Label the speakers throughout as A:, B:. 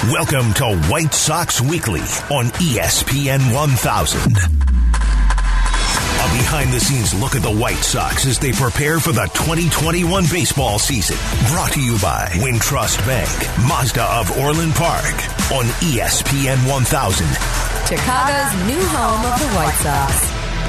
A: Welcome to White Sox Weekly on ESPN 1000. A behind-the-scenes look at the White Sox as they prepare for the 2021 baseball season. Brought to you by Wintrust Bank, Mazda of Orland Park on ESPN 1000.
B: Chicago's new home of the White Sox.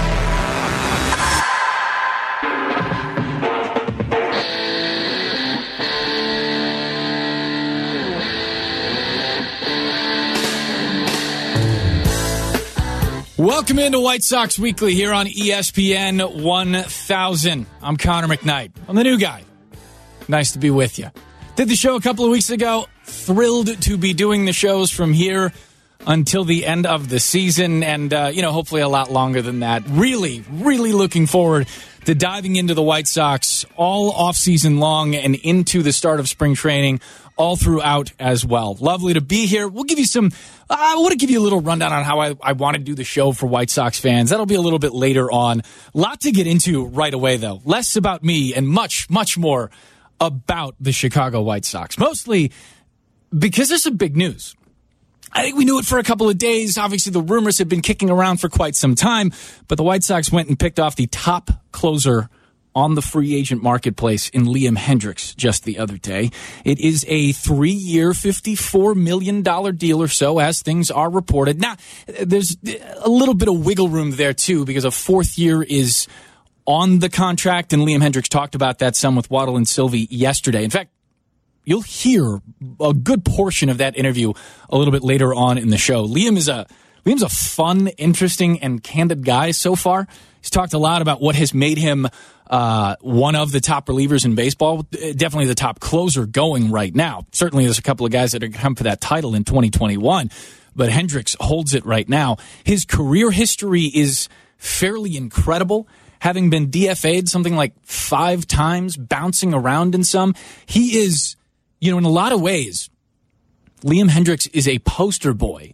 C: Welcome into White Sox Weekly here on ESPN 1000. I'm Connor McKnight. I'm the new guy. Nice to be with you. Did the show a couple of weeks ago. Thrilled to be doing the shows from here until the end of the season and, hopefully a lot longer than that. Really, really looking forward to diving into the White Sox all offseason long and into the start of spring training all throughout as well. Lovely to be here. We'll give you I want to give you a little rundown on how I want to do the show for White Sox fans. That'll be a little bit later on. Lot to get into right away, though. Less about me and much, much more about the Chicago White Sox. Mostly because there's some big news. I think we knew it for a couple of days. Obviously, the rumors have been kicking around for quite some time, but the White Sox went and picked off the top closer on the free agent marketplace in Liam Hendriks just the other day. It is a 3-year, $54 million deal or so, as things are reported. Now, there's a little bit of wiggle room there, too, because a fourth year is on the contract, and Liam Hendriks talked about that some with Waddle and Sylvie yesterday. In fact, you'll hear a good portion of that interview a little bit later on in the show. Liam's a fun, interesting, and candid guy so far. He's talked a lot about what has made him one of the top relievers in baseball, definitely the top closer going right now. Certainly there's a couple of guys that are going to come for that title in 2021, but Hendriks holds it right now. His career history is fairly incredible, having been DFA'd something like 5 times, bouncing around in some. He is, in a lot of ways, Liam Hendriks is a poster boy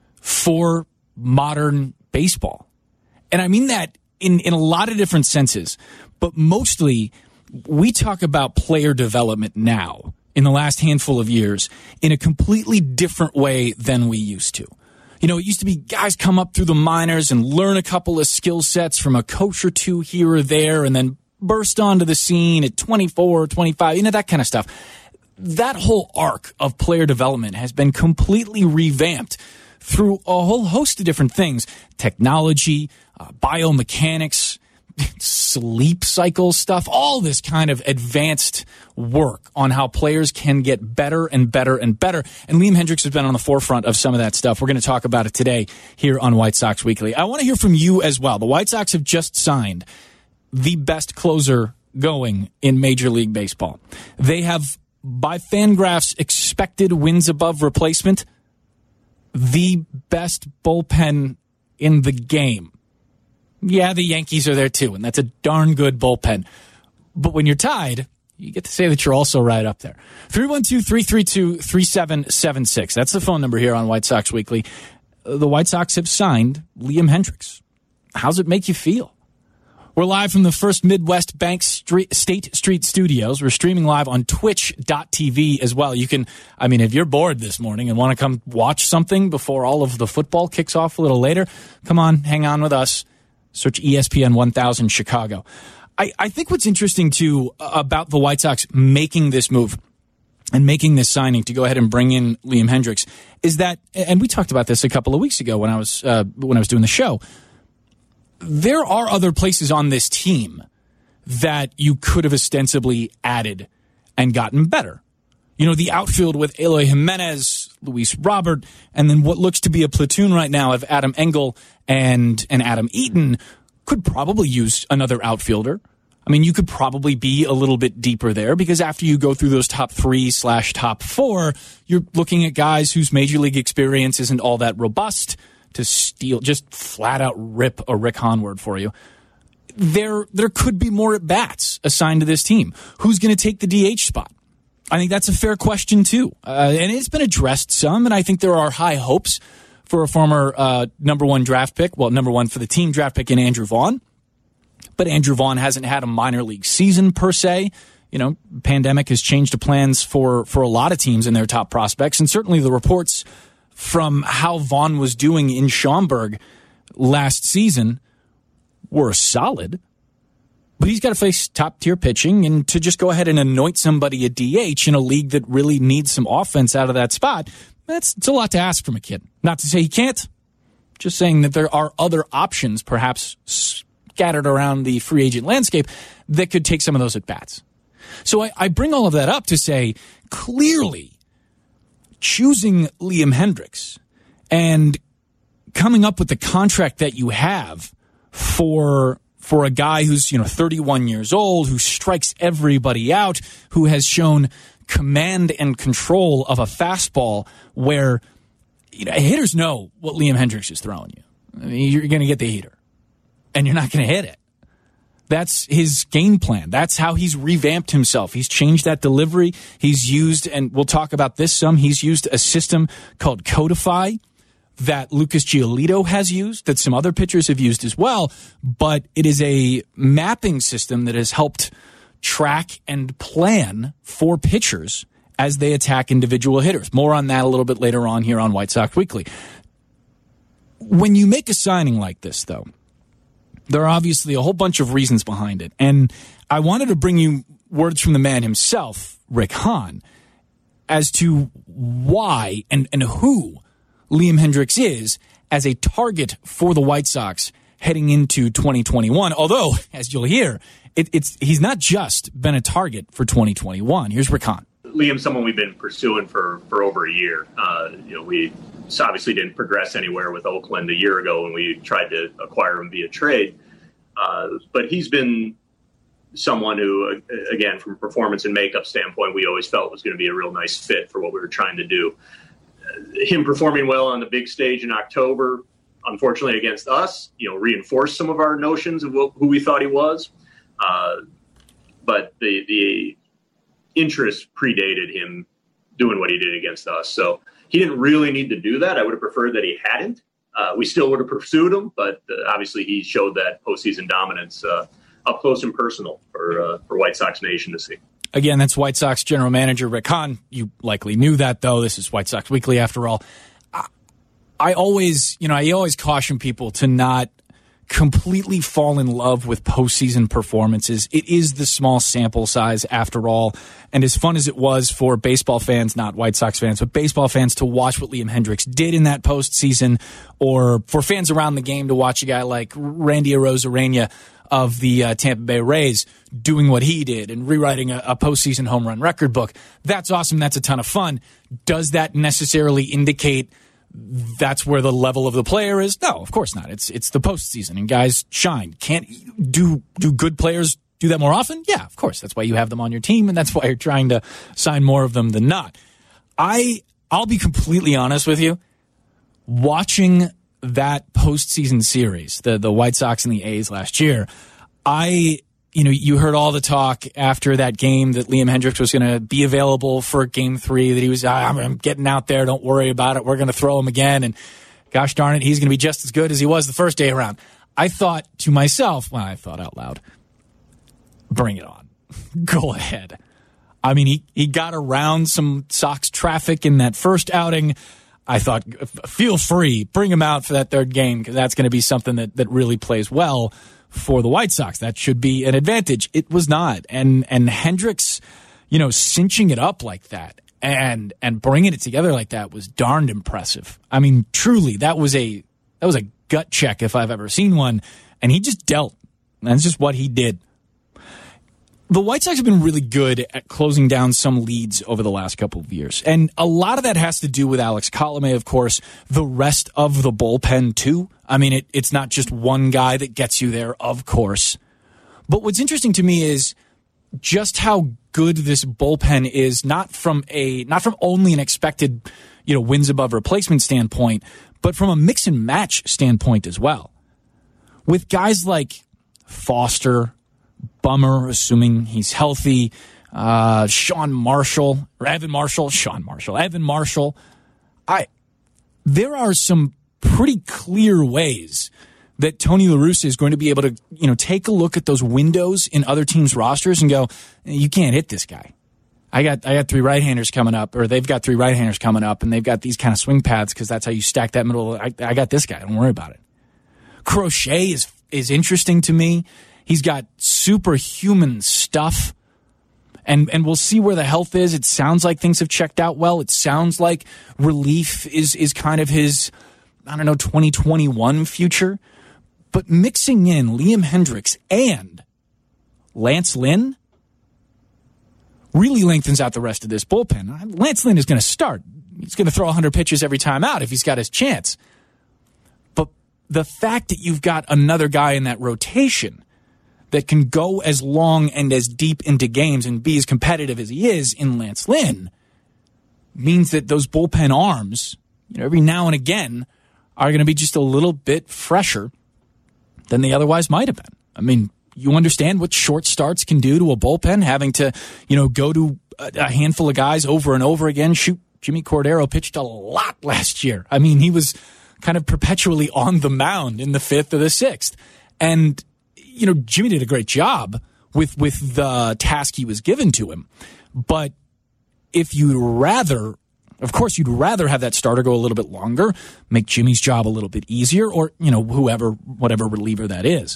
C: for modern baseball. And I mean that in a lot of different senses, but mostly we talk about player development now in the last handful of years in a completely different way than we used to. It used to be guys come up through the minors and learn a couple of skill sets from a coach or two here or there and then burst onto the scene at 24, 25, that kind of stuff. That whole arc of player development has been completely revamped through a whole host of different things. Technology, biomechanics, sleep cycle stuff, all this kind of advanced work on how players can get better and better and better. And Liam Hendriks has been on the forefront of some of that stuff. We're going to talk about it today here on White Sox Weekly. I want to hear from you as well. The White Sox have just signed the best closer going in Major League Baseball. They have, by Fangraphs' expected wins above replacement, the best bullpen in the game. Yeah, the Yankees are there too, and that's a darn good bullpen. But when you're tied, you get to say that you're also right up there. 312-332-3776. That's the phone number here on White Sox Weekly. The White Sox have signed Liam Hendriks. How's it make you feel? We're live from the First Midwest Bank State Street Studios. We're streaming live on twitch.tv as well. You can, if you're bored this morning and want to come watch something before all of the football kicks off a little later, come on, hang on with us. Search ESPN 1000 Chicago. I think what's interesting, too, about the White Sox making this move and making this signing to go ahead and bring in Liam Hendriks is that, and we talked about this a couple of weeks ago when I was doing the show, there are other places on this team that you could have ostensibly added and gotten better. The outfield with Eloy Jimenez, Luis Robert, and then what looks to be a platoon right now of Adam Engel and Adam Eaton could probably use another outfielder. You could probably be a little bit deeper there because after you go through those top 3/top 4, you're looking at guys whose major league experience isn't all that robust to just flat out rip a Rick Hahn word for you. There could be more at-bats assigned to this team. Who's going to take the DH spot? I think that's a fair question, too. And it's been addressed some, and I think there are high hopes for a former number one draft pick. Well, number one for the team draft pick in Andrew Vaughn. But Andrew Vaughn hasn't had a minor league season, per se. pandemic has changed the plans for a lot of teams and their top prospects. And certainly the reports from how Vaughn was doing in Schaumburg last season were solid. But he's got to face top-tier pitching, and to just go ahead and anoint somebody a DH in a league that really needs some offense out of that spot, it's a lot to ask from a kid. Not to say he can't, just saying that there are other options perhaps scattered around the free agent landscape that could take some of those at-bats. So I bring all of that up to say, clearly, choosing Liam Hendriks and coming up with the contract that you have for a guy who's 31 years old, who strikes everybody out, who has shown command and control of a fastball where hitters know what Liam Hendriks is throwing you. I mean, you're going to get the heater, and you're not going to hit it. That's his game plan. That's how he's revamped himself. He's changed that delivery. He's used, and we'll talk about this some, he's used a system called Codify that Lucas Giolito has used, that some other pitchers have used as well, but it is a mapping system that has helped track and plan for pitchers as they attack individual hitters. More on that a little bit later on here on White Sox Weekly. When you make a signing like this, though, there are obviously a whole bunch of reasons behind it. And I wanted to bring you words from the man himself, Rick Hahn, as to why and who Liam Hendriks is as a target for the White Sox heading into 2021. Although, as you'll hear, he's not just been a target for 2021. Here's Rick Hahn.
D: Liam's someone we've been pursuing for over a year. We obviously didn't progress anywhere with Oakland a year ago when we tried to acquire him via trade. But he's been someone who, again, from a performance and makeup standpoint, we always felt was going to be a real nice fit for what we were trying to do. Him performing well on the big stage in October, unfortunately against us, reinforced some of our notions of who we thought he was. But the interest predated him doing what he did against us. So he didn't really need to do that. I would have preferred that he hadn't. We still would have pursued him, but obviously he showed that postseason dominance up close and personal for White Sox Nation to see.
C: Again, that's White Sox general manager Rick Hahn. You likely knew that, though. This is White Sox Weekly, after all. I always caution people to not completely fall in love with postseason performances. It is the small sample size, after all. And as fun as it was for baseball fans, not White Sox fans, but baseball fans to watch what Liam Hendriks did in that postseason, or for fans around the game to watch a guy like Randy Arozarena of the Tampa Bay Rays doing what he did and rewriting a postseason home run record book. That's awesome. That's a ton of fun. Does that necessarily indicate that's where the level of the player is? No, of course not. It's the postseason, and guys shine. Can't do good players do that more often? Yeah, of course. That's why you have them on your team, and that's why you're trying to sign more of them than not. I'll be completely honest with you. Watching that postseason series, the White Sox and the A's last year, you heard all the talk after that game that Liam Hendriks was going to be available for Game 3, that he was, I'm getting out there, don't worry about it, we're going to throw him again, and gosh darn it, he's going to be just as good as he was the first day around. I thought to myself, I thought out loud, bring it on. Go ahead. I mean, he got around some Sox traffic in that first outing. I thought, feel free, bring him out for that third game, because that's going to be something that really plays well for the White Sox. That should be an advantage. It was not. And Hendriks, cinching it up like that and bringing it together like that was darned impressive. I mean, truly, that was a gut check if I've ever seen one. And he just dealt. That's just what he did. The White Sox have been really good at closing down some leads over the last couple of years. And a lot of that has to do with Alex Colomé, of course, the rest of the bullpen, too. I mean, it's not just one guy that gets you there, of course. But what's interesting to me is just how good this bullpen is, not from only an expected, wins above replacement standpoint, but from a mix and match standpoint as well. With guys like Foster, Bummer, assuming he's healthy, Evan Marshall. There are some pretty clear ways that Tony La Russa is going to be able to, take a look at those windows in other teams' rosters and go, you can't hit this guy. I got 3 right-handers coming up, or they've got 3 right-handers coming up, and they've got these kind of swing paths because that's how you stack that middle. I got this guy. Don't worry about it. Crochet is interesting to me. He's got superhuman stuff, and we'll see where the health is. It sounds like things have checked out well. It sounds like relief is kind of his, 2021 future. But mixing in Liam Hendriks and Lance Lynn really lengthens out the rest of this bullpen. Lance Lynn is going to start. He's going to throw 100 pitches every time out if he's got his chance. But the fact that you've got another guy in that rotation that can go as long and as deep into games and be as competitive as he is in Lance Lynn means that those bullpen arms, every now and again, are going to be just a little bit fresher than they otherwise might have been. I mean, you understand what short starts can do to a bullpen, having to, go to a handful of guys over and over again. Shoot, Jimmy Cordero pitched a lot last year. I mean, he was kind of perpetually on the mound in the 5th or the 6th. And, Jimmy did a great job with the task he was given to him. But if you'd rather, of course, you'd rather have that starter go a little bit longer, make Jimmy's job a little bit easier, or, whatever reliever that is.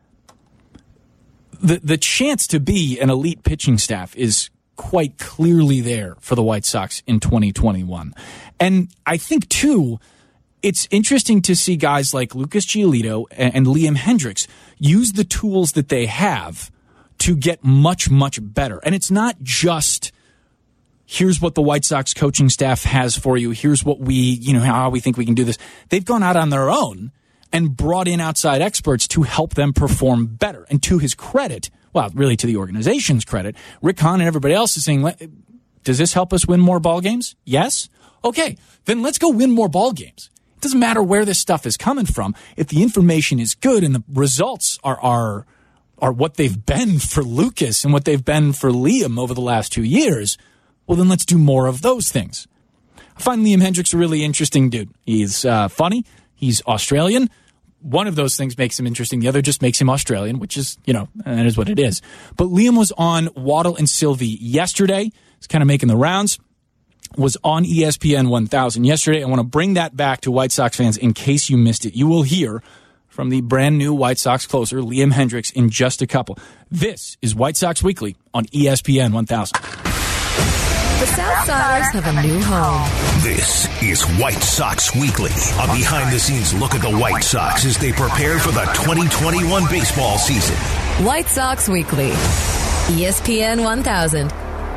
C: The chance to be an elite pitching staff is quite clearly there for the White Sox in 2021. And I think, too, it's interesting to see guys like Lucas Giolito and Liam Hendriks use the tools that they have to get much, much better. And it's not just, here's what the White Sox coaching staff has for you, here's what how we think we can do this. They've gone out on their own and brought in outside experts to help them perform better. And to his credit, well, really to the organization's credit, Rick Hahn and everybody else is saying, does this help us win more ball games? Yes? Okay, then let's go win more ball games. It doesn't matter where this stuff is coming from. If the information is good and the results are what they've been for Lucas and what they've been for Liam over the last 2 years, well, then let's do more of those things. I find Liam Hendriks a really interesting dude. He's funny. He's Australian. One of those things makes him interesting. The other just makes him Australian, which is, that is what it is. But Liam was on Waddle and Sylvie yesterday. He's kind of making the rounds. Was on ESPN 1000 yesterday. I want to bring that back to White Sox fans in case you missed it. You will hear from the brand new White Sox closer, Liam Hendriks, in just a couple. This is White Sox Weekly on ESPN 1000.
B: The Southsiders have a new home.
A: This is White Sox Weekly, a behind-the-scenes look at the White Sox as they prepare for the 2021 baseball season.
B: White Sox Weekly, ESPN 1000.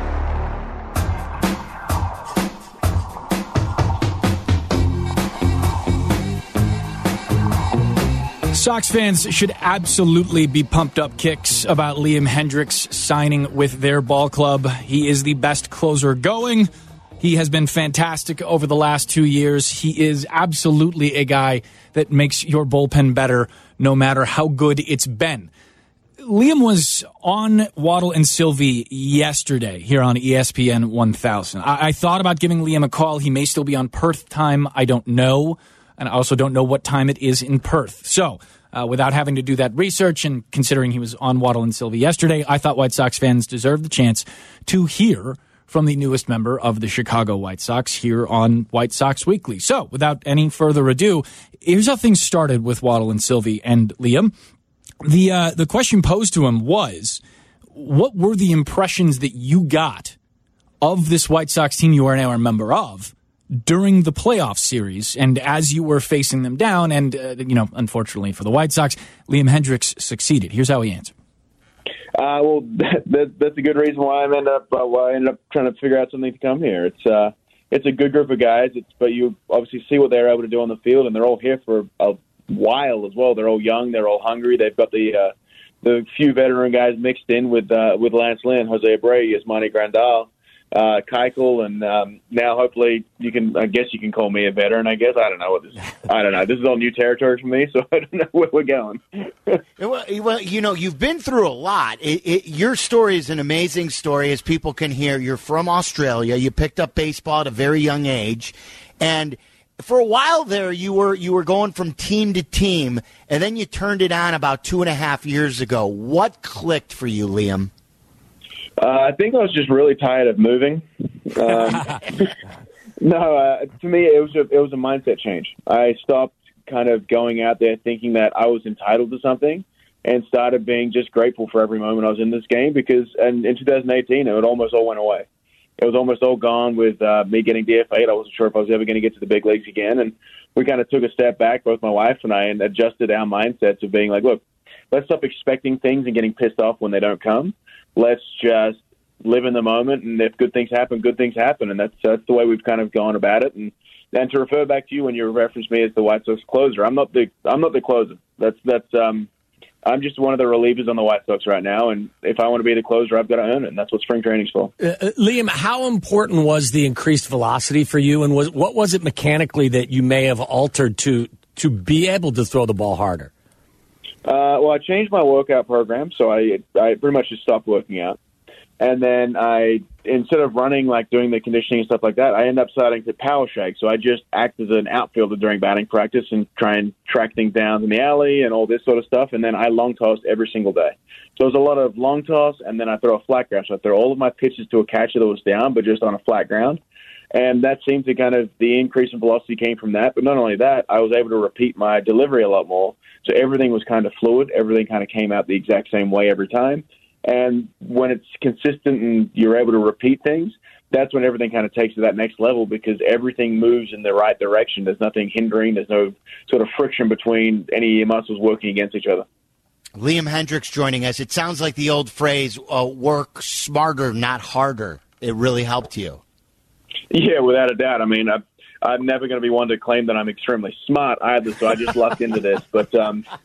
C: Sox fans should absolutely be pumped up kicks about Liam Hendriks signing with their ball club. He is the best closer going. He has been fantastic over the last 2 years. He is absolutely a guy that makes your bullpen better no matter how good it's been. Liam was on Waddle and Sylvie yesterday here on ESPN 1000. I thought about giving Liam a call. He may still be on Perth time. I don't know. And I also don't know what time it is in Perth. So, without having to do that research and considering he was on Waddle and Sylvie yesterday, I thought White Sox fans deserved the chance to hear from the newest member of the Chicago White Sox here on White Sox Weekly. So, without any further ado, here's how things started with Waddle and Sylvie and Liam. The question posed to him was, what were the impressions that you got of this White Sox team you are now a member of during the playoff series and as you were facing them down? And, unfortunately for the White Sox, Liam Hendriks succeeded. Here's how he answered.
E: Well, that's a good reason why I ended up trying to figure out something to come here. It's a good group of guys, but you obviously see what they're able to do on the field, and they're all here for a while as well. They're all young, they're all hungry. They've got the few veteran guys mixed in with Lance Lynn, Jose Abreu, Yasmani Grandal, Keuchel, and now hopefully you can call me a veteran. I don't know what this is. I don't know. This is all new territory for me, so I don't know where we're going.
F: Well, you've been through a lot. Your story is an amazing story, as people can hear. You're from Australia. You picked up baseball at a very young age, and for a while there, you were going from team to team, and then you turned it on about 2.5 years ago. What clicked for you, Liam?
E: I think I was just really tired of moving. No, to me, it was a mindset change. I stopped kind of going out there thinking that I was entitled to something, and started being just grateful for every moment I was in this game, because in 2018, it almost all went away. It was almost all gone with me getting DFA'd. I wasn't sure if I was ever going to get to the big leagues again, and we kind of took a step back, both my wife and I, and adjusted our mindsets of being like, look, let's stop expecting things and getting pissed off when they don't come. Let's just live in the moment, and if good things happen, good things happen, and that's the way we've kind of gone about it. And to refer back to you when you referenced me as the White Sox closer, I'm not the closer. I'm just one of the relievers on the White Sox right now, and if I want to be the closer, I've got to earn it, and that's what spring training's for.
G: Liam, how important was the increased velocity for you, and what was it mechanically that you may have altered to be able to throw the ball harder?
E: Well, I changed my workout program, so I pretty much just stopped working out. And then instead of running, like doing the conditioning and stuff like that, I ended up starting to power shake. So I just act as an outfielder during batting practice and try and track things down in the alley and all this sort of stuff. And then I long tossed every single day. So it was a lot of long toss, and then I throw a flat ground. So I throw all of my pitches to a catcher that was down, but just on a flat ground. And that seemed to the increase in velocity came from that. But not only that, I was able to repeat my delivery a lot more. So everything was kind of fluid. Everything kind of came out the exact same way every time. And when it's consistent and you're able to repeat things, that's when everything kind of takes to that next level, because everything moves in the right direction. There's nothing hindering. There's no sort of friction between any muscles working against each other.
F: Liam Hendriks joining us. It sounds like the old phrase, work smarter, not harder. It really helped you. Yeah,
E: without a doubt. I mean, I'm never going to be one to claim that I'm extremely smart either, so I just lucked into this. But,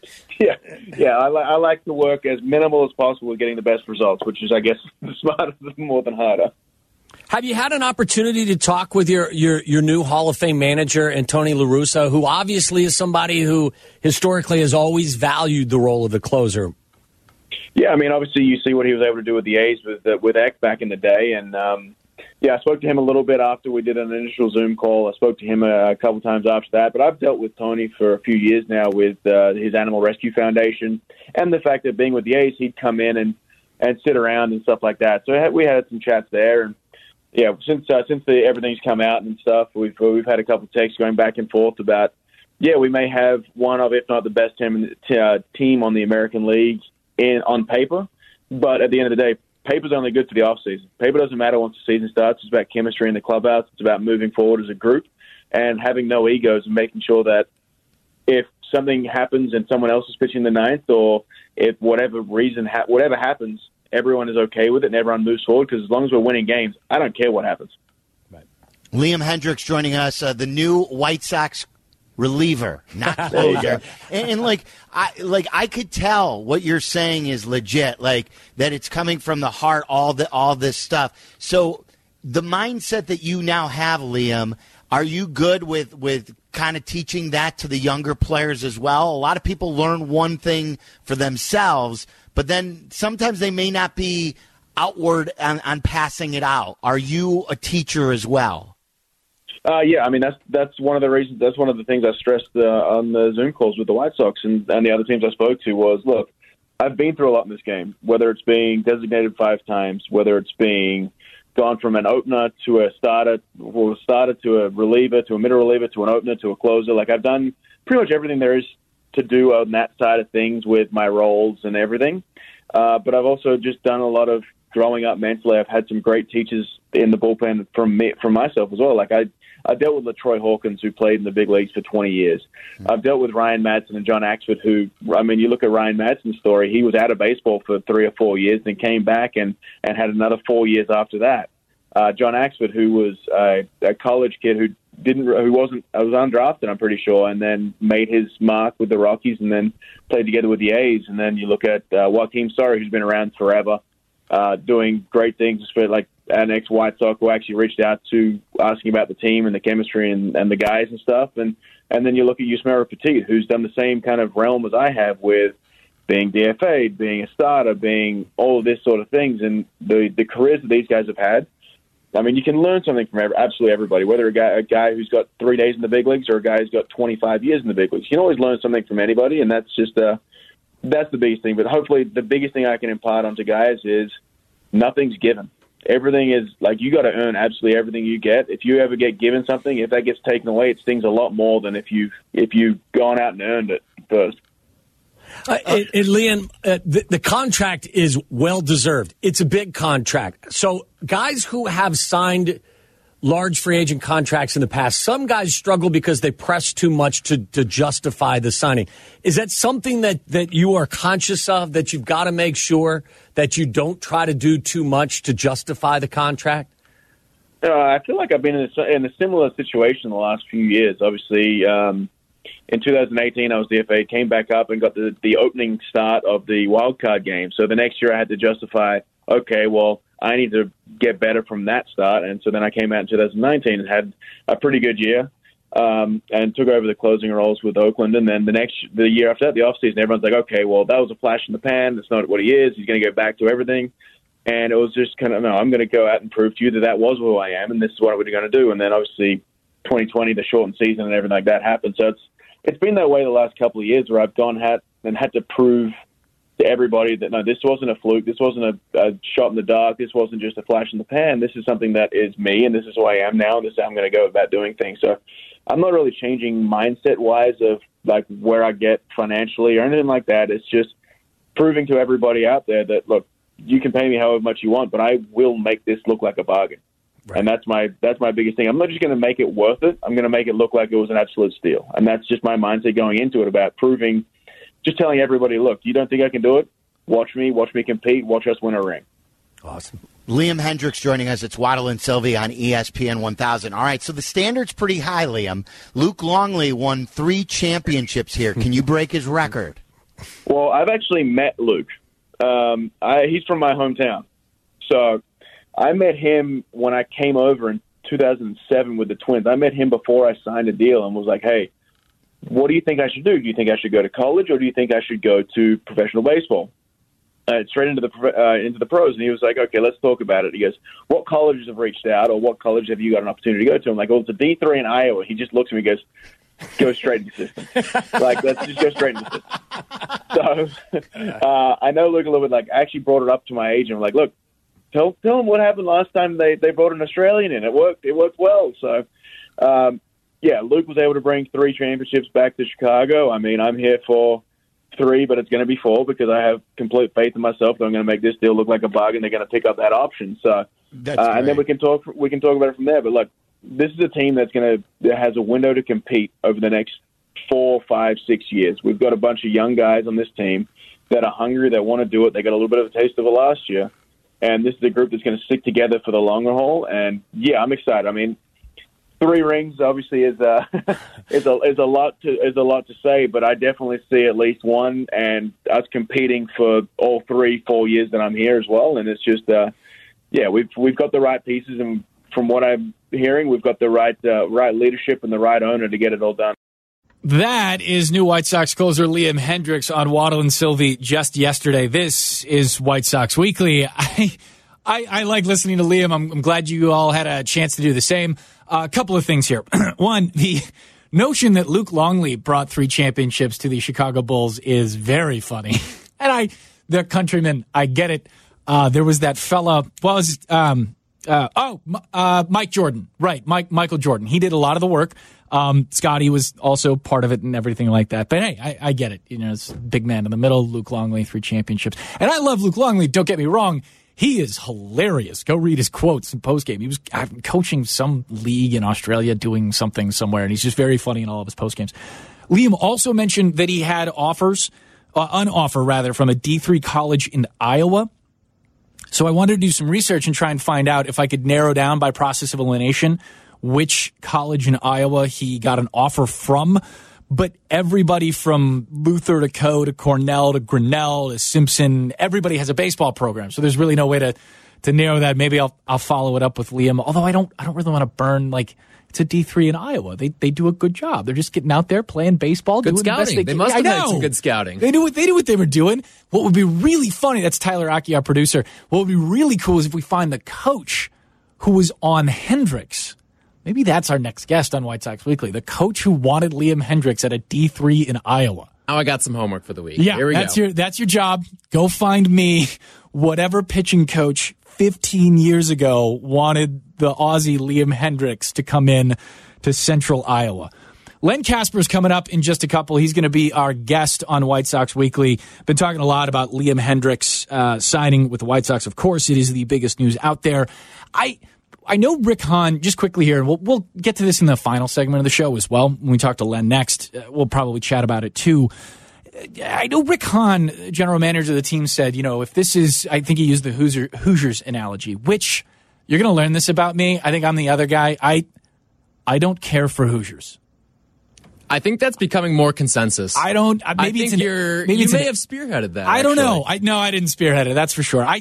E: I like to work as minimal as possible with getting the best results, which is, I guess, smarter more than harder.
G: Have you had an opportunity to talk with your new Hall of Fame manager, Tony La Russa, who obviously is somebody who historically has always valued the role of the closer?
E: Yeah, I mean, obviously you see what he was able to do with the A's with Eck back in the day, and I spoke to him a little bit after we did an initial Zoom call. I spoke to him a couple times after that, but I've dealt with Tony for a few years now with his Animal Rescue Foundation, and the fact that being with the A's, he'd come in and sit around and stuff like that. So we had some chats there, and yeah, since everything's come out and stuff, we've had a couple of texts going back and forth about, we may have one of, if not the best team on the American League on paper, but at the end of the day, paper's only good for the offseason. Paper doesn't matter once the season starts. It's about chemistry in the clubhouse. It's about moving forward as a group and having no egos and making sure that if something happens and someone else is pitching the ninth, or if whatever happens, everyone is okay with it and everyone moves forward, because as long as we're winning games, I don't care what happens.
F: Right. Liam Hendriks joining us, the new White Sox reliever, not closer. and I could tell what you're saying is legit, like that it's coming from the heart, all this stuff. So the mindset that you now have, Liam, are you good with kind of teaching that to the younger players as well? A lot of people learn one thing for themselves, but then sometimes they may not be outward on passing it out. Are you a teacher as well?
E: I mean, that's one of the reasons. That's one of the things I stressed on the Zoom calls with the White Sox and the other teams I spoke to was, look, I've been through a lot in this game, whether it's being designated 5 times, whether it's being gone from an opener to a starter, or a starter to a reliever, to a middle reliever, to an opener, to a closer. Like, I've done pretty much everything there is to do on that side of things with my roles and everything. But I've also just done a lot of growing up mentally. I've had some great teachers in the bullpen from myself as well. Like, I dealt with LaTroy Hawkins, who played in the big leagues for 20 years. I've dealt with Ryan Madsen and John Axford, who, I mean, you look at Ryan Madsen's story, he was out of baseball for 3 or 4 years, then came back and had another 4 years after that. John Axford, who was a college kid who was undrafted, I'm pretty sure, and then made his mark with the Rockies and then played together with the A's. And then you look at Joakim Soria, who's been around forever, doing great things for like an ex-White Sox who actually reached out to asking about the team and the chemistry and the guys and stuff. And then you look at Yusmeiro Petit, who's done the same kind of realm as I have with being DFA'd, being a starter, being all of this sort of things. And the careers that these guys have had, I mean, you can learn something from absolutely everybody, whether a guy who's got 3 days in the big leagues or a guy who's got 25 years in the big leagues. You can always learn something from anybody, and that's just that's the biggest thing. But hopefully the biggest thing I can impart onto guys is nothing's given. Everything is like you got to earn absolutely everything you get. If you ever get given something, if that gets taken away, it stings a lot more than if you've gone out and earned it first.
G: Liam, the contract is well deserved. It's a big contract. So guys who have signed large free agent contracts in the past, some guys struggle because they press too much to justify the signing. Is that something that you are conscious of, that you've got to make sure that you don't try to do too much to justify the contract?
E: I feel like I've been in a similar situation the last few years. Obviously, in 2018, I was DFA, came back up and got the opening start of the wild card game. So the next year I had to justify, okay, well, I need to get better from that start. And so then I came out in 2019 and had a pretty good year and took over the closing roles with Oakland. And then the year after that, the offseason, everyone's like, okay, well, that was a flash in the pan. That's not what he is. He's going to go back to everything. And it was just kind of, no, I'm going to go out and prove to you that was who I am, and this is what we're going to do. And then obviously 2020, the shortened season and everything like that happened. So it's been that way the last couple of years where I've had to prove to everybody that, no, this wasn't a fluke. This wasn't a shot in the dark. This wasn't just a flash in the pan. This is something that is me, and this is who I am now. This is how I'm going to go about doing things. So I'm not really changing mindset-wise of like where I get financially or anything like that. It's just proving to everybody out there that, look, you can pay me however much you want, but I will make this look like a bargain. Right. And that's my biggest thing. I'm not just going to make it worth it. I'm going to make it look like it was an absolute steal. And that's just my mindset going into it, about proving, just telling everybody, look, you don't think I can do it? Watch me compete. Watch us win a ring.
F: Awesome. Liam Hendriks joining us. It's Waddle and Sylvie on ESPN 1000. All right, so the standard's pretty high, Liam. Luke Longley won 3 championships here. Can you break his record?
E: Well, I've actually met Luke. He's from my hometown. So I met him when I came over in 2007 with the Twins. I met him before I signed a deal and was like, hey, what do you think I should do? Do you think I should go to college, or do you think I should go to professional baseball? Straight into the pros. And he was like, okay, let's talk about it. He goes, what colleges have reached out, or what college have you got an opportunity to go to? I'm like, well, it's a D3 in Iowa. He just looks at me and goes, go straight into the system. Like, let's just go straight into the system. So I know Luke a little bit. Like, I actually brought it up to my agent. I'm like, look, tell him what happened last time they brought an Australian in. It worked well. So, yeah, Luke was able to bring 3 championships back to Chicago. I mean, I'm here for 3, but it's going to be 4 because I have complete faith in myself that I'm going to make this deal look like a bargain. They're going to pick up that option. So, and then we can talk about it from there. But look, this is a team that has a window to compete over the next 4, 5, 6 years. We've got a bunch of young guys on this team that are hungry, that want to do it. They got a little bit of a taste of it last year. And this is a group that's going to stick together for the longer haul. And yeah, I'm excited. I mean, 3 rings obviously is a lot to say, but I definitely see at least one, and us competing for all 3, 4 years that I'm here as well. And it's just, we've got the right pieces, and from what I'm hearing, we've got the right leadership and the right owner to get it all done.
C: That is new White Sox closer Liam Hendriks on Waddle and Sylvie just yesterday. This is White Sox Weekly. I like listening to Liam. I'm glad you all had a chance to do the same. A couple of things here. One, the notion that Luke Longley brought 3 championships to the Chicago Bulls is very funny. And the countryman, I get it. There was that fella, Mike Jordan. Right, Michael Jordan. He did a lot of the work. Scotty was also part of it and everything like that. But hey, I get it. You know, it's a big man in the middle. Luke Longley, 3 championships. And I love Luke Longley. Don't get me wrong. He is hilarious. Go read his quotes in postgame. He was coaching some league in Australia, doing something somewhere, and he's just very funny in all of his postgames. Liam also mentioned that he had an offer from a D3 college in Iowa. So I wanted to do some research and try and find out if I could narrow down by process of elimination which college in Iowa he got an offer from. But everybody from Luther to Coe to Cornell to Grinnell to Simpson, everybody has a baseball program. So there's really no way to narrow that. Maybe I'll follow it up with Liam. Although I don't really want to burn, like, it's a D3 in Iowa. They do a good job. They're just getting out there playing baseball.
H: Good
C: doing
H: scouting.
C: The best
H: they must have had some good scouting.
C: They knew what they were doing. What would be really funny, that's Tyler Aki, our producer. What would be really cool is if we find the coach who was on Hendricks. Maybe that's our next guest on White Sox Weekly, the coach who wanted Liam Hendricks at a D3 in Iowa.
H: Now I got some homework for the week.
C: Yeah,
H: Here we go.
C: That's your job. Go find me whatever pitching coach 15 years ago wanted the Aussie Liam Hendricks to come in to Central Iowa. Len Kasper is coming up in just a couple. He's going to be our guest on White Sox Weekly. Been talking a lot about Liam Hendricks signing with the White Sox. Of course, it is the biggest news out there. I know Rick Hahn, just quickly here, and we'll get to this in the final segment of the show as well. When we talk to Len next, we'll probably chat about it too. I know Rick Hahn, general manager of the team, said, if this is, I think he used the Hoosiers analogy, which you're going to learn this about me. I think I'm the other guy. I don't care for Hoosiers.
H: I think that's becoming more consensus.
C: I don't. Maybe
H: I think you may have spearheaded that.
C: I don't know. No, I didn't spearhead it. That's for sure. I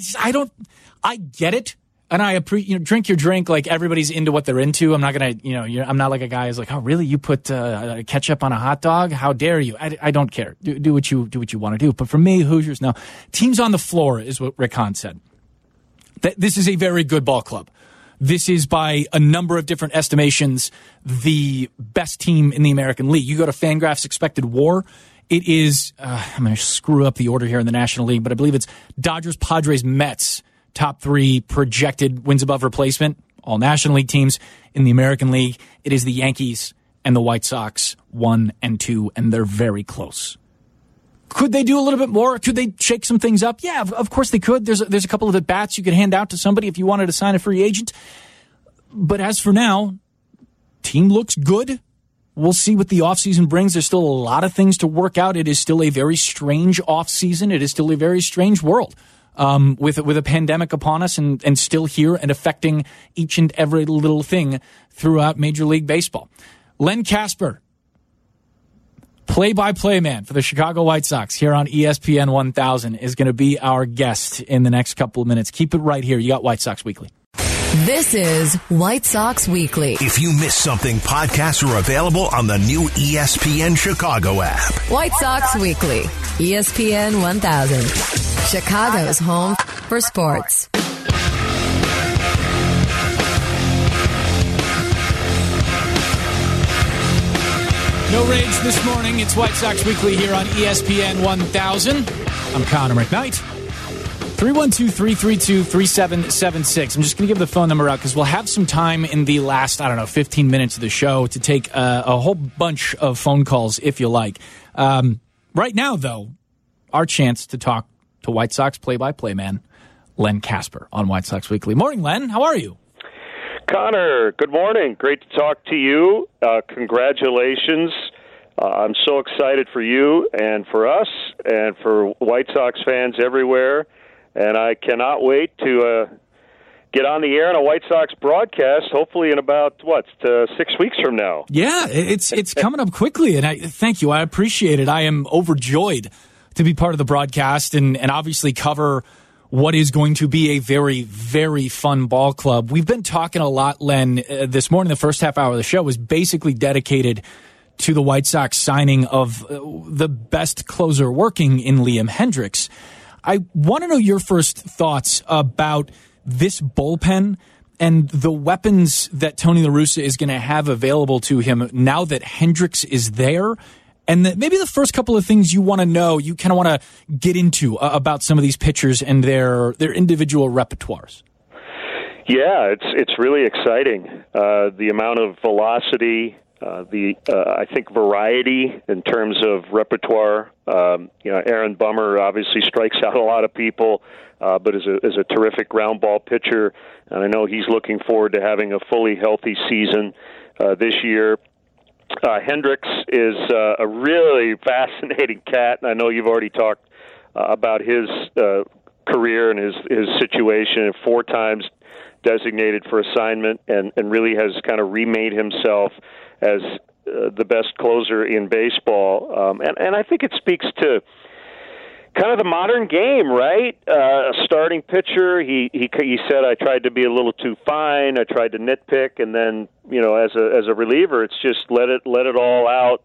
C: get it, and I appreciate. Drink your drink like everybody's into what they're into. I'm not gonna. I'm not like a guy who's like, oh, really? You put ketchup on a hot dog? How dare you? I don't care. Do what you want to do. But for me, Hoosiers, no. Teams on the floor is what Rick Hahn said. This is a very good ball club. This is, by a number of different estimations, the best team in the American League. You go to Fangraphs expected WAR, it is, I'm going to screw up the order here in the National League, but I believe it's Dodgers, Padres, Mets, top three projected wins above replacement, all National League teams. In the American League, it is the Yankees and the White Sox, 1 and 2, and they're very close. Could they do a little bit more? Could they shake some things up? Yeah, of course they could. There's a couple of at-bats you could hand out to somebody if you wanted to sign a free agent. But as for now, team looks good. We'll see what the offseason brings. There's still a lot of things to work out. It is still a very strange offseason. It is still a very strange world with a pandemic upon us and still here and affecting each and every little thing throughout Major League Baseball. Len Kasper, play-by-play man for the Chicago White Sox here on ESPN 1000, is going to be our guest in the next couple of minutes. Keep it right here. You got White Sox Weekly.
B: This is White Sox Weekly.
A: If you missed something, podcasts are available on the new ESPN Chicago app.
B: White Sox Weekly, ESPN 1000, Chicago's home for sports.
C: No rage this morning. It's White Sox Weekly here on ESPN 1000. I'm Connor McKnight. 312-332-3776. I'm just going to give the phone number out because we'll have some time in the last, 15 minutes of the show to take a whole bunch of phone calls if you like. Right now, though, our chance to talk to White Sox play-by-play man, Len Kasper, on White Sox Weekly. Morning, Len. How are you?
I: Connor, good morning. Great to talk to you. Congratulations. I'm so excited for you and for us and for White Sox fans everywhere. And I cannot wait to get on the air on a White Sox broadcast, hopefully in about, 6 weeks from now.
C: Yeah, it's coming up quickly, and I thank you. I appreciate it. I am overjoyed to be part of the broadcast and obviously cover what is going to be a very, very fun ball club. We've been talking a lot, Len, this morning. The first half hour of the show was basically dedicated to the White Sox signing of the best closer working in Liam Hendricks. I want to know your first thoughts about this bullpen and the weapons that Tony La Russa is going to have available to him now that Hendricks is there. And maybe the first couple of things you want to know, you kind of want to get into about some of these pitchers and their individual repertoires.
I: Yeah, it's really exciting. The amount of velocity, I think variety in terms of repertoire. Aaron Bummer obviously strikes out a lot of people, but is a terrific ground ball pitcher, and I know he's looking forward to having a fully healthy season this year. Hendricks is a really fascinating cat, and I know you've already talked about his career and his situation. 4 times designated for assignment, and really has kind of remade himself as the best closer in baseball. And I think it speaks to kind of the modern game, right? A starting pitcher, he said, I tried to be a little too fine, I tried to nitpick, and then, as a reliever, it's just let it all out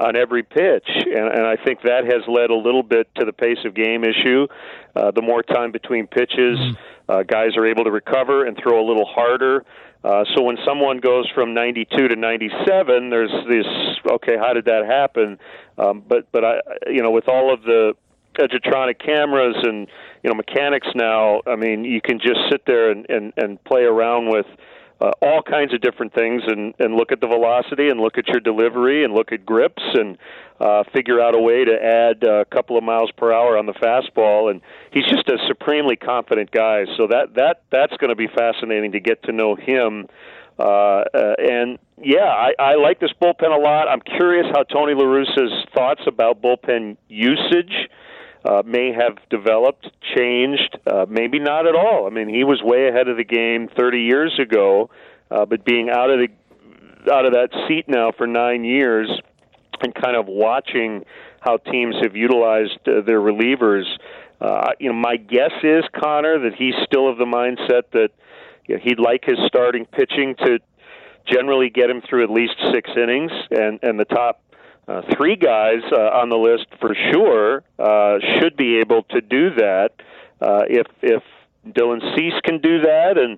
I: on every pitch, and I think that has led a little bit to the pace of game issue. The more time between pitches, guys are able to recover and throw a little harder. So when someone goes from 92 to 97, there's this, okay, how did that happen? But I, with all of the Edgertronic cameras and mechanics now, I mean, you can just sit there and play around with all kinds of different things and look at the velocity and look at your delivery and look at grips and figure out a way to add a couple of miles per hour on the fastball. And he's just a supremely confident guy. So that's going to be fascinating to get to know him. And yeah, I like this bullpen a lot. I'm curious how Tony La Russa's thoughts about bullpen usage may have developed, changed, maybe not at all. I mean, he was way ahead of the game 30 years ago, but being out of that seat now for 9 years and kind of watching how teams have utilized their relievers, my guess is, Connor, that he's still of the mindset that he'd like his starting pitching to generally get him through at least 6 innings, and the top 3 guys on the list for sure should be able to do that. If Dylan Cease can do that, and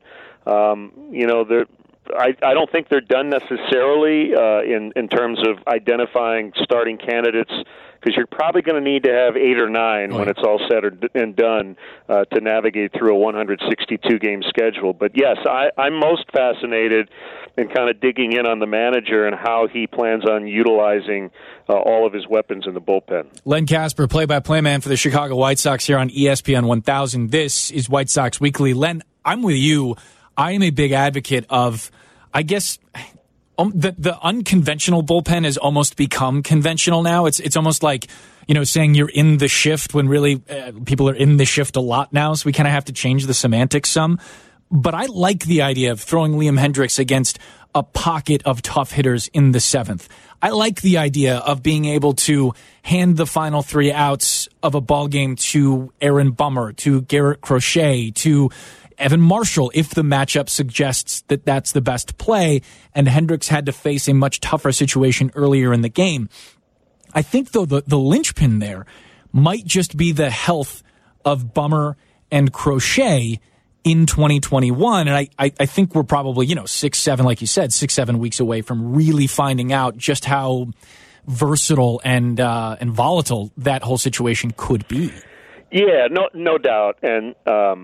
I: I don't think they're done necessarily in terms of identifying starting candidates, because you're probably going to need to have 8 or 9 when it's all said and done to navigate through a 162-game schedule. But yes, I'm most fascinated in kind of digging in on the manager and how he plans on utilizing all of his weapons in the bullpen.
C: Len Kasper, play-by-play man for the Chicago White Sox here on ESPN 1000. This is White Sox Weekly. Len, I'm with you. I am a big advocate of, I guess, the unconventional bullpen has almost become conventional now. It's almost like, saying you're in the shift when really people are in the shift a lot now. So we kind of have to change the semantics some. But I like the idea of throwing Liam Hendriks against a pocket of tough hitters in the 7th. I like the idea of being able to hand the final 3 outs of a ball game to Aaron Bummer, to Garrett Crochet, to Evan Marshall, if the matchup suggests that that's the best play, and Hendriks had to face a much tougher situation earlier in the game. I think, though, the linchpin there might just be the health of Bummer and Crochet in 2021. And I think we're probably, 6-7, like you said, 6-7 weeks away from really finding out just how versatile and volatile that whole situation could be.
I: Yeah, no doubt. And,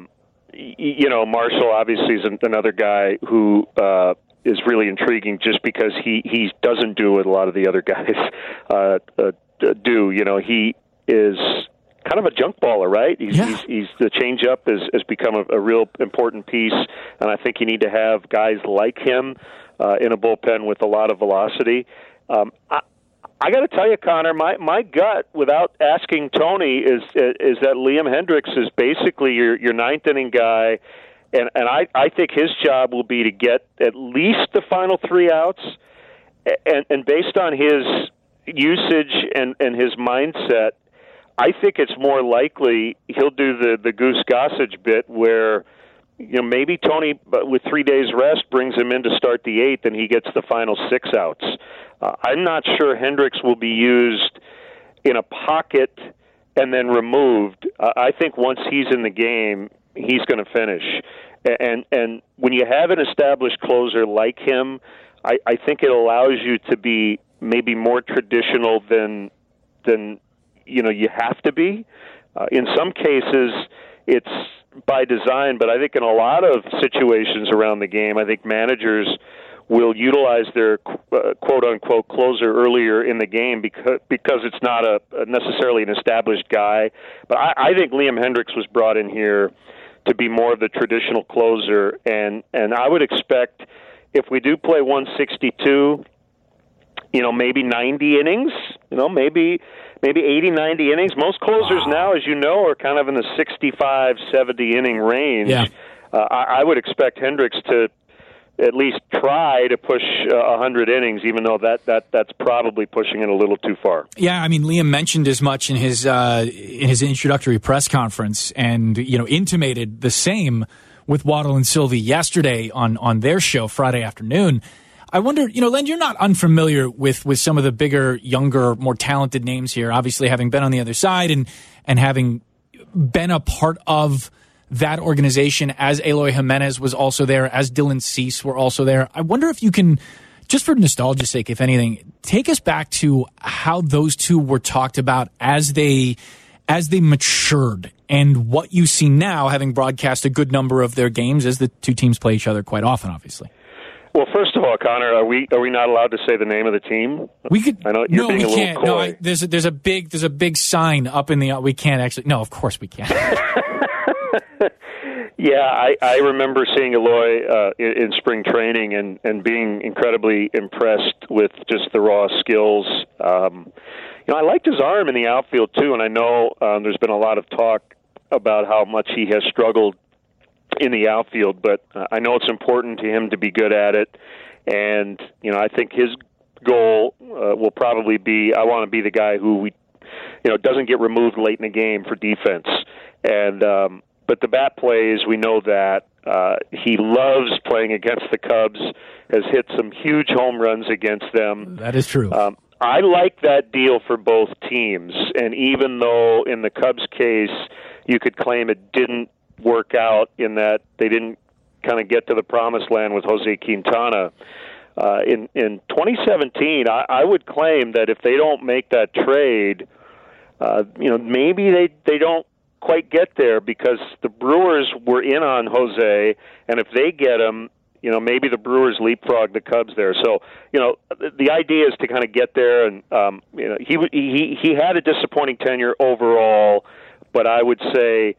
I: Marshall obviously is another guy who is really intriguing just because he doesn't do what a lot of the other guys do. He is kind of a junk baller, right? He's the changeup has become a real important piece, and I think you need to have guys like him in a bullpen with a lot of velocity. I got to tell you, Connor, my gut, without asking Tony, is that Liam Hendriks is basically your 9th inning guy, and I think his job will be to get at least the final 3 outs, and based on his usage and his mindset, I think it's more likely he'll do the Goose Gossage bit where maybe Tony, with 3 days rest, brings him in to start the 8th, and he gets the final 6 outs. I'm not sure Hendriks will be used in a pocket and then removed. I think once he's in the game, he's going to finish. And when you have an established closer like him, I think it allows you to be maybe more traditional than you have to be. In some cases, it's by design, but I think in a lot of situations around the game, I think managers will utilize their quote-unquote closer earlier in the game because it's not necessarily an established guy. But I think Liam Hendriks was brought in here to be more of the traditional closer, and I would expect if we do play 162, maybe 90 innings, maybe 80, 90 innings. Most closers now, as you know, are kind of in the 65, 70 inning range. Yeah. I would expect Hendriks to at least try to push 100 innings, even though that's probably pushing it a little too far.
C: Yeah, I mean, Liam mentioned as much in his introductory press conference, and intimated the same with Waddle and Sylvie yesterday on their show Friday afternoon. I wonder, Len, you're not unfamiliar with some of the bigger, younger, more talented names here, obviously having been on the other side and having been a part of that organization as Eloy Jimenez was also there, as Dylan Cease were also there. I wonder if you can, just for nostalgia's sake, if anything, take us back to how those two were talked about as they matured and what you see now, having broadcast a good number of their games as the two teams play each other quite often, obviously.
I: Well, first of all, Connor, are we not allowed to say the name of the team?
C: We could.
I: I know you're being a little
C: can't.
I: coy.
C: No, there's a big sign up in the. We can't actually. No, of course we can't.
I: Yeah, I remember seeing Eloy in spring training and being incredibly impressed with just the raw skills. I liked his arm in the outfield too, and I know there's been a lot of talk about how much he has struggled in the outfield, but I know it's important to him to be good at it, and I think his goal will probably be, I want to be the guy who doesn't get removed late in the game for defense, and but the bat plays, we know that. He loves playing against the Cubs, has hit some huge home runs against them.
C: That is true.
I: I like that deal for both teams, and even though in the Cubs' case you could claim it didn't work out in that they didn't kind of get to the promised land with Jose Quintana, in 2017, I would claim that if they don't make that trade, maybe they don't quite get there because the Brewers were in on Jose, and if they get him, maybe the Brewers leapfrog the Cubs there. So, the idea is to kind of get there, and he had a disappointing tenure overall, but I would say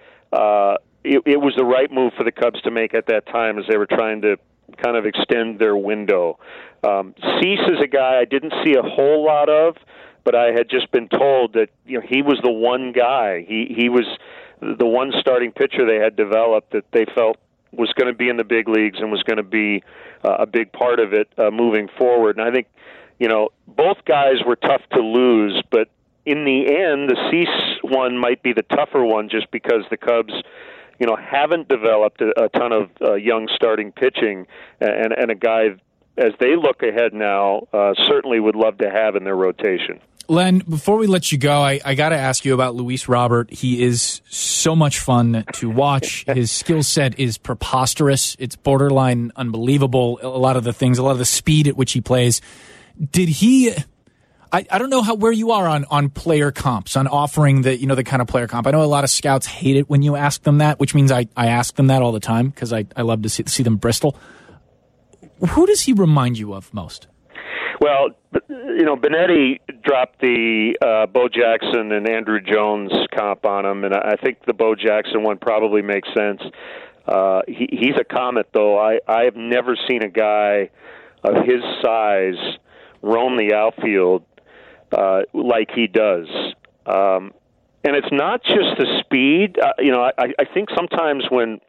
I: it was the right move for the Cubs to make at that time as they were trying to kind of extend their window. Cease is a guy I didn't see a whole lot of, but I had just been told that he was the one guy. He was the one starting pitcher they had developed that they felt was going to be in the big leagues and was going to be a big part of it moving forward. And I think both guys were tough to lose, but in the end, the Cease one might be the tougher one just because the Cubs haven't developed a ton of young starting pitching, and a guy, as they look ahead now, certainly would love to have in their rotation.
C: Len, before we let you go, I got to ask you about Luis Robert. He is so much fun to watch. His skill set is preposterous. It's borderline unbelievable. A lot of the speed at which he plays. Did he... I don't know where you are on player comps, on offering the kind of player comp. I know a lot of scouts hate it when you ask them that, which means I ask them that all the time because I love to see them bristle. Who does he remind you of most?
I: Well, Benetti dropped the Bo Jackson and Andrew Jones comp on him, and I think the Bo Jackson one probably makes sense. He's a comet, though. I have never seen a guy of his size roam the outfield like he does. And it's not just the speed. I think sometimes when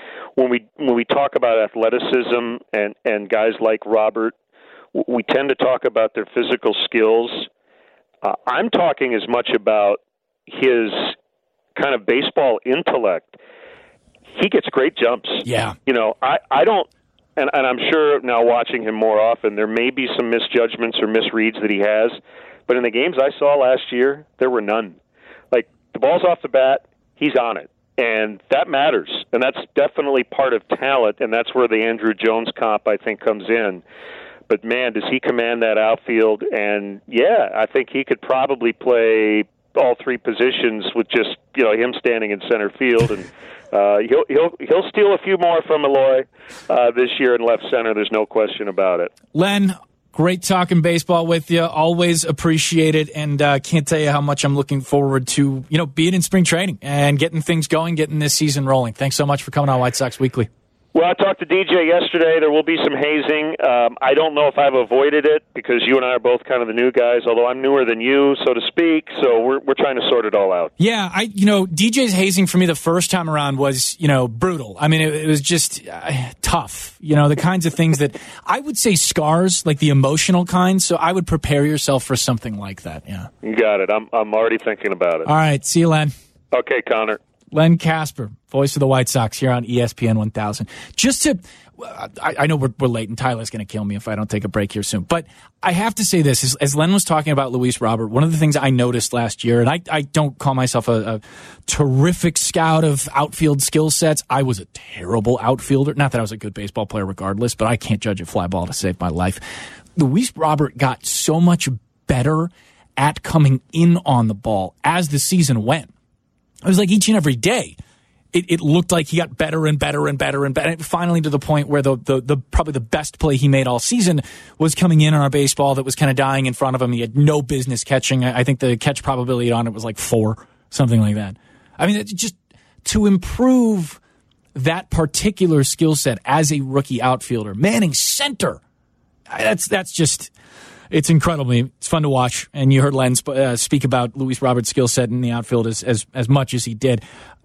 I: we talk about athleticism and guys like Robert, we tend to talk about their physical skills. I'm talking as much about his kind of baseball intellect. He gets great jumps.
C: Yeah.
I: I don't, and I'm sure now watching him more often, there may be some misjudgments or misreads that he has, but in the games I saw last year, there were none. Like, the ball's off the bat, he's on it. And that matters, and that's definitely part of talent, and that's where the Andrew Jones comp, I think, comes in. But, man, does he command that outfield? And, yeah, I think he could probably play all three positions with just, him standing in center field. And he'll steal a few more from Eloy this year in left center. There's no question about it.
C: Len, great talking baseball with you. Always appreciate it. And can't tell you how much I'm looking forward to, being in spring training and getting things going, getting this season rolling. Thanks so much for coming on White Sox Weekly.
I: Well, I talked to DJ yesterday. There will be some hazing. I don't know if I've avoided it because you and I are both kind of the new guys, although I'm newer than you, so to speak. So we're trying to sort it all out.
C: Yeah, DJ's hazing for me the first time around was, brutal. I mean, it was just tough. The kinds of things that I would say scars, like the emotional kind. So I would prepare yourself for something like that. Yeah,
I: you got it. I'm already thinking about it.
C: All right, see you, Len.
I: Okay, Connor.
C: Len Kasper, voice of the White Sox here on ESPN 1000. I know we're late, and Tyler's going to kill me if I don't take a break here soon. But I have to say this, as Len was talking about Luis Robert, one of the things I noticed last year, and I don't call myself a terrific scout of outfield skill sets. I was a terrible outfielder. Not that I was a good baseball player regardless, but I can't judge a fly ball to save my life. Luis Robert got so much better at coming in on the ball as the season went. It was like each and every day. It looked like he got better and better and better and better. Finally, to the point where the probably the best play he made all season was coming in on our baseball that was kind of dying in front of him. He had no business catching. I think the catch probability on it was like 4, something like that. I mean, just to improve that particular skill set as a rookie outfielder, manning center, that's just. It's incredible. It's fun to watch. And you heard Len speak about Luis Robert's skill set in the outfield as much as he did.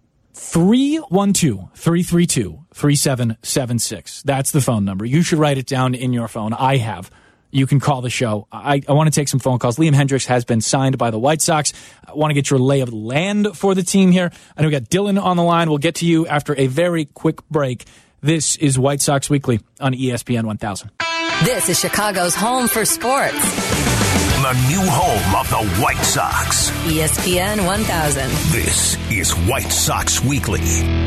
C: 312-332-3776. That's the phone number. You should write it down in your phone. I have. You can call the show. I want to take some phone calls. Liam Hendriks has been signed by the White Sox. I want to get your lay of the land for the team here. I know we got Dylan on the line. We'll get to you after a very quick break. This is White Sox Weekly on ESPN 1000.
B: This is Chicago's home for sports.
A: The new home of the White Sox.
B: ESPN 1000.
A: This is White Sox Weekly.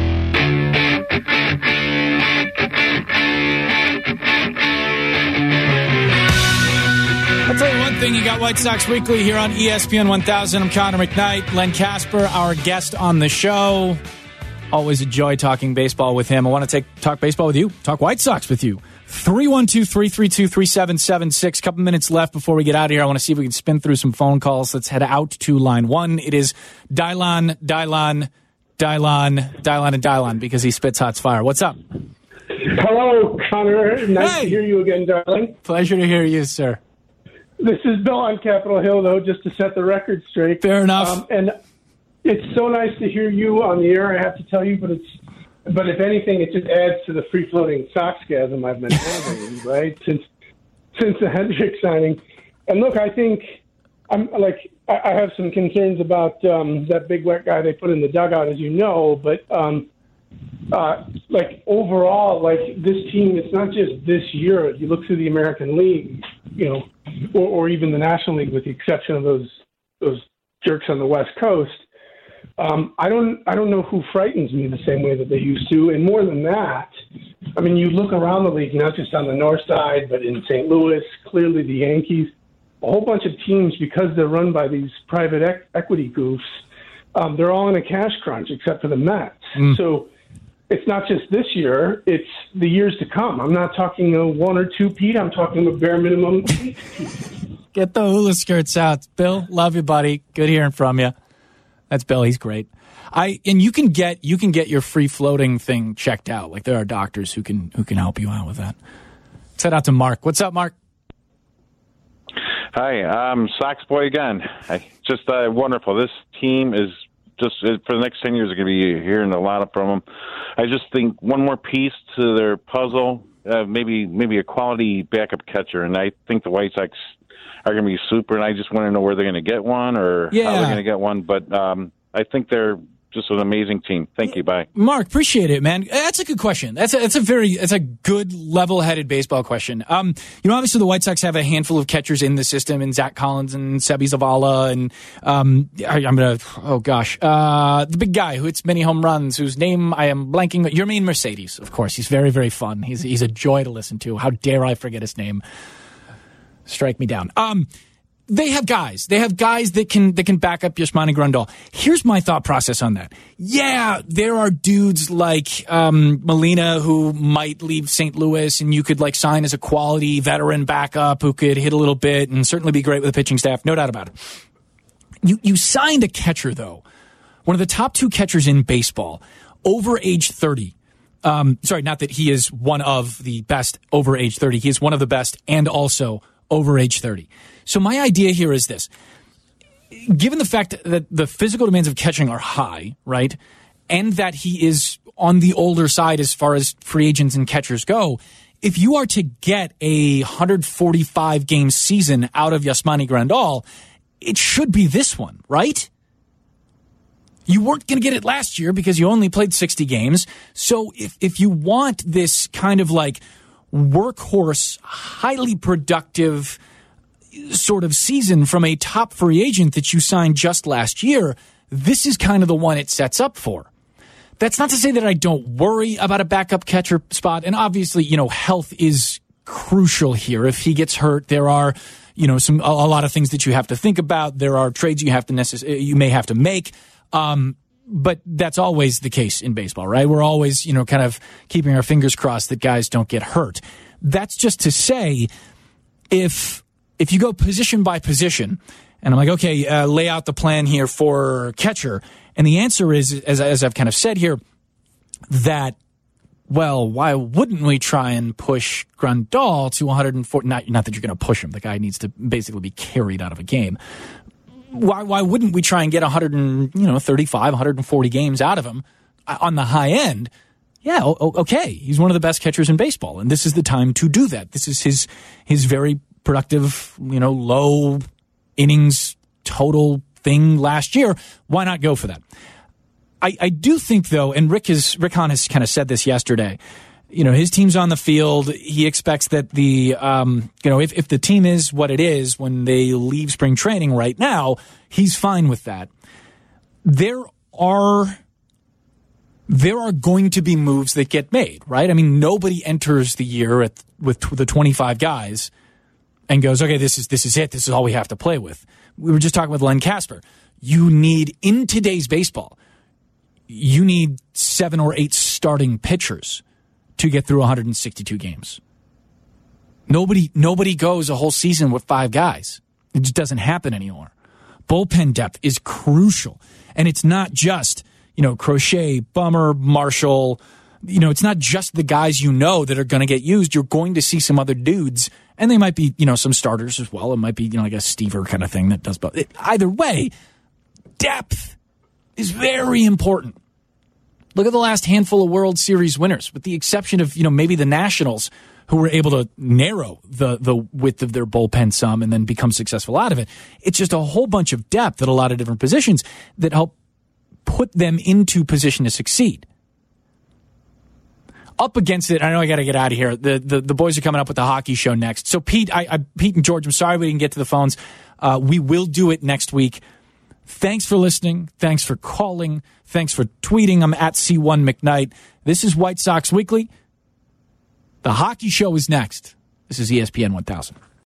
C: I'll tell you one thing, you got White Sox Weekly here on ESPN 1000. I'm Connor McKnight. Len Casper, our guest on the show. Always a joy talking baseball with him. I want to talk baseball with you, talk White Sox with you. 312-332-3776. Couple minutes left before we get out of here. I want to see if we can spin through some phone calls. Let's head out to line 1. It is Dylan, because he spits hot fire. What's up?
J: Hello, Connor. Nice to hear you again, darling.
C: Pleasure to hear you, sir.
J: This is Bill on Capitol Hill, though, just to set the record straight.
C: Fair enough.
J: And it's so nice to hear you on the air, I have to tell you, but if anything, it just adds to the free-floating Soxgasm I've been having, right, since the Hendriks signing. And look, I think I have some concerns about that big wet guy they put in the dugout, as you know, but overall, this team, it's not just this year. You look through the American League, or even the National League, with the exception of those jerks on the West Coast. I don't know who frightens me the same way that they used to. And more than that, I mean, you look around the league, not just on the north side, but in St. Louis, clearly the Yankees, a whole bunch of teams, because they're run by these private equity goofs, they're all in a cash crunch except for the Mets. So it's not just this year, it's the years to come. I'm not talking a 1 or 2 Pete, I'm talking a bare minimum 8 Pete.
C: Get the hula skirts out. Bill, love you, buddy. Good hearing from you. That's Bill. He's great. And you can get your free floating thing checked out. Like, there are doctors who can help you out with that. Let's head out to Mark. What's up, Mark?
K: Hi, Sox boy again. Just wonderful. This team is just for the next 10 years. Are going to be hearing a lot from them. I just think one more piece to their puzzle, maybe a quality backup catcher, and I think the White Sox are going to be super, and I just want to know where they're going to get one or how they're going to get one. But I think they're just an amazing team. Thank you. Bye.
C: Mark, appreciate it, man. That's a good question. That's a good level-headed baseball question. Obviously the White Sox have a handful of catchers in the system, and Zach Collins and Sebi Zavala, and the big guy who hits many home runs, whose name I am blanking. Yermin Mercedes, of course. He's very, very fun. He's a joy to listen to. How dare I forget his name? Strike me down. They have guys. They have guys that can back up Yasmani Grandal. Here's my thought process on that. Yeah, there are dudes like Molina who might leave St. Louis, and you could sign as a quality veteran backup who could hit a little bit and certainly be great with the pitching staff. No doubt about it. You signed a catcher, though, one of the top 2 catchers in baseball, over age 30. Sorry, not that he is one of the best over age 30. He is one of the best and also over age 30. So my idea here is this. Given the fact that the physical demands of catching are high, right, and that he is on the older side as far as free agents and catchers go, if you are to get a 145-game season out of Yasmani Grandal, it should be this one, right? You weren't going to get it last year because you only played 60 games. So if you want this kind of like workhorse, highly productive sort of season from a top free agent that you signed just last year, this is kind of the one it sets up for. That's not to say that I don't worry about a backup catcher spot. And obviously, health is crucial here. If he gets hurt, there are, a lot of things that you have to think about. There are trades you may have to make. But that's always the case in baseball, right? We're always, kind of keeping our fingers crossed that guys don't get hurt. That's just to say, if you go position by position, and I'm like, okay, lay out the plan here for catcher, and the answer is, as I've kind of said here, that, well, why wouldn't we try and push Grandal to 140? Not that you're going to push him. The guy needs to basically be carried out of a game. Why wouldn't we try and get 135, 140 games out of him on the high end? Yeah, okay. He's one of the best catchers in baseball, and this is the time to do that. This is his very productive, low innings total thing last year. Why not go for that? I do think, though, and Rick Hahn has kind of said this yesterday, his team's on the field. He expects that if the team is what it is when they leave spring training right now, he's fine with that. There are going to be moves that get made, right? I mean, nobody enters the year with the 25 guys and goes, okay, this is it. This is all we have to play with. We were just talking with Len Kasper. You need, in today's baseball, you need 7 or 8 starting pitchers to get through 162 games. Nobody goes a whole season with 5 guys. It just doesn't happen anymore. Bullpen depth is crucial. And it's not just, Crochet, Bummer, Marshall. It's not just the guys that are going to get used. You're going to see some other dudes, and they might be, some starters as well. It might be, like a Stever kind of thing that does both. Either way, depth is very important. Look at the last handful of World Series winners, with the exception of, maybe the Nationals, who were able to narrow the width of their bullpen some and then become successful out of it. It's just a whole bunch of depth at a lot of different positions that help put them into position to succeed. Up against it, I know I got to get out of here. The boys are coming up with the hockey show next. So Pete and George, I'm sorry we didn't get to the phones. We will do it next week. Thanks for listening. Thanks for calling. Thanks for tweeting. I'm at C1 McKnight. This is White Sox Weekly. The hockey show is next. This is ESPN 1000.